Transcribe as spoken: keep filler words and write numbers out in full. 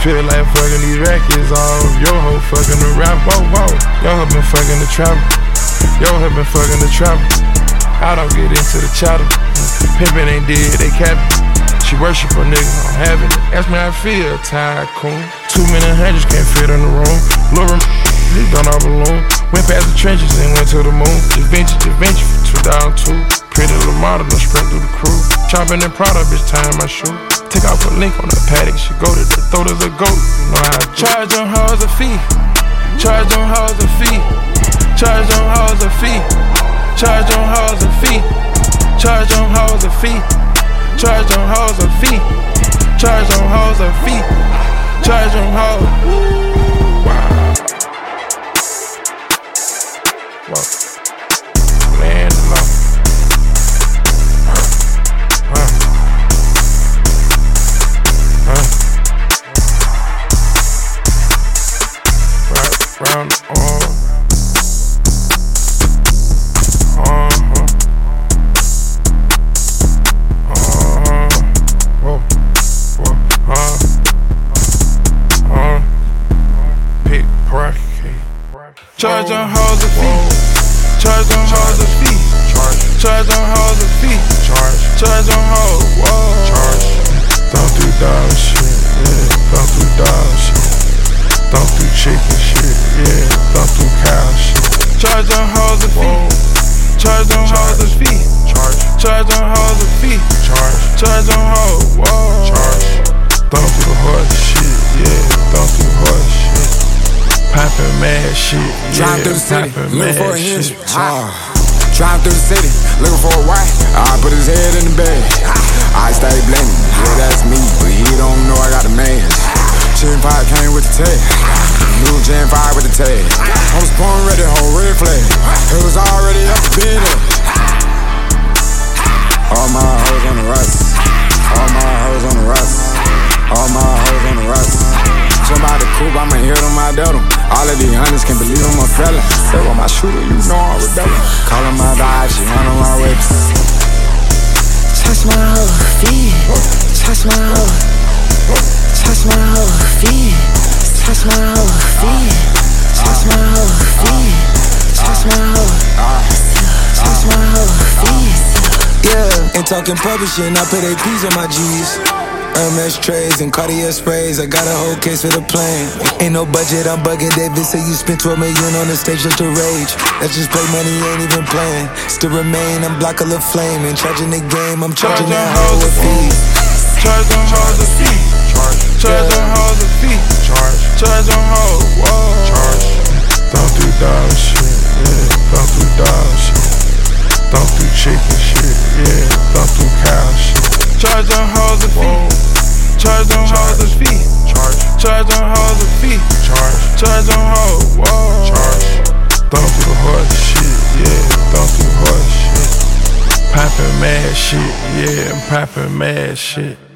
Feel like fucking these rackets off. Yo ho fucking the rap, whoa, whoa. Yo ho been fucking the trapper. Yo ho been fucking the trapper. I don't get into the chatter. Pimpin' ain't dead, they capping. She worship a nigga, I'm having it. Ask me how I feel, tycoon. Too many hundreds can't fit in the room. Lil' he done all balloon. Went past the trenches and went to the moon. Da Vinci, Da Vinci for two thousand two. Pretty little model, done sprint through the crew. Chopping and Prada, bitch, tying my shoe. Take off a link on the paddock, she go to the throat as a goat. You know how I do. Charge them hoes a fee. Charge them hoes a fee. Charge them hoes a fee. Charge them hoes a fee. Charge them hoes a fee. Charge them hoes a fee. Charge them hoes a fee. Charge them hoes. Wow. Wow. Land low. Huh. Huh. Right round the arm. Charge them hoes a fee. Charge them hoes a fee. Charge them hoes a fee. Charge them hoes. Whoa. Charge. Don't do dog shit. Yeah. Don't do dog shit. Don't do chicken shit. Yeah. Don't do cow shit. Charge them hoes a fee. Charge them hoes a fee. Charge them hoes a fee. Charge them hoes. Whoa. Charge. Don't do horse shit. Yeah. Don't do horse shit. Poppin' mad shit, yeah. Driving through the city, looking for a hinge. Ah. Driving through the city, looking for a wife. I put his head in the bed. I started blaming, yeah, that's me, but he don't know I got a man. Chicken pot came with the tag. New Gen five with the tag. I'm spawn ready, whole red flag. It was already up to being there. All my hoes on the rust. All my hoes on the rust. All my hoes on the rust. Jump out the coupe, I'ma hit them, I dealt them. All of these hunters can believe I'm a fella. Step on my shooter, you know I'm rebelling. Call her my dog, she handle my whips. Touch my whole feet. Touch my whole. Touch my whole feet. Touch my whole feet. Touch my whole feet. Touch my whole. Touch my whole feet. Yeah, ain't talking publishing, I put A Ps on my G's. Hermes trays and Cartier sprays, I got a whole case for the plane. Ain't no budget, I'm bugging. David say you spent twelve million on the stage just to rage. Let's just play money, ain't even playing. Still remain, I'm block a little flame. Ain't charging the game, I'm charging that hoe a fee. Charge them hoes a fee. Charge them hoes a fee. Charge them hoes, whoa. Charge. Don't do dog shit, yeah. Don't do dog shit. Don't do chicken shit, yeah. Don't do cow shit. Charge them hoes a fee. Charge them hoes a fee. Charge them hoes a fee. Charge them hoes, whoa. Charge. Don't do horse shit, yeah. Don't do horse shit. Poppin' mad shit, yeah. I'm poppin' mad shit.